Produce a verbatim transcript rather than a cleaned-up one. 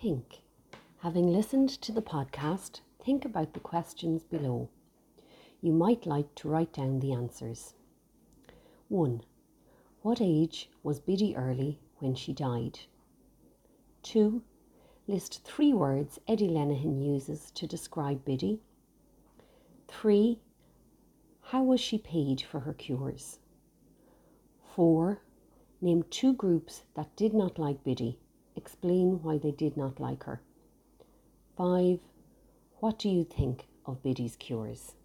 think? Having listened to the podcast, think about the questions below. You might like to write down the answers. one. What age was Biddy Early when she died? two. List three words Eddie Lenihan uses to describe Biddy. three. How was she paid for her cures? four. Name two groups that did not like Biddy. Explain why they did not like her. five. What do you think of Biddy's cures?